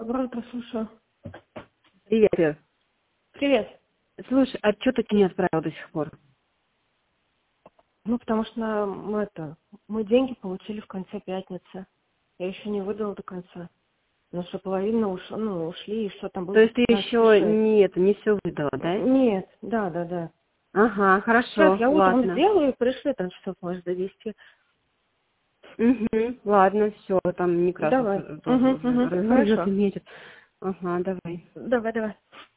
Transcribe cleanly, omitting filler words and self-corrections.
Доброе утро, слушаю. Привет, Ир. Привет. Слушай, а что ты не отправил до сих пор? Ну, потому что мы деньги получили в конце пятницы. Я еще не выдала до конца. Но что половина ушли, и что там было То есть ты 15,6. еще не все выдала, да? Нет, да. Ага, Сейчас хорошо, я утром ладно. сделаю и пришлю там часов, может, до 10. Угу, ладно, все, там Некрасов Давай. тоже уже Хорошо. развернет и метит. Ага, давай. Давай.